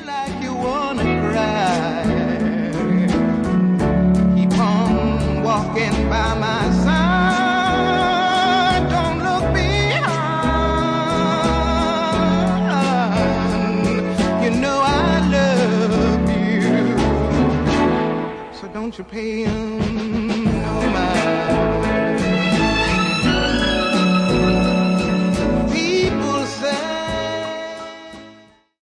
like you wanna cry, keep on walking by my side, don't look behind, you know I love you, so don't you pay him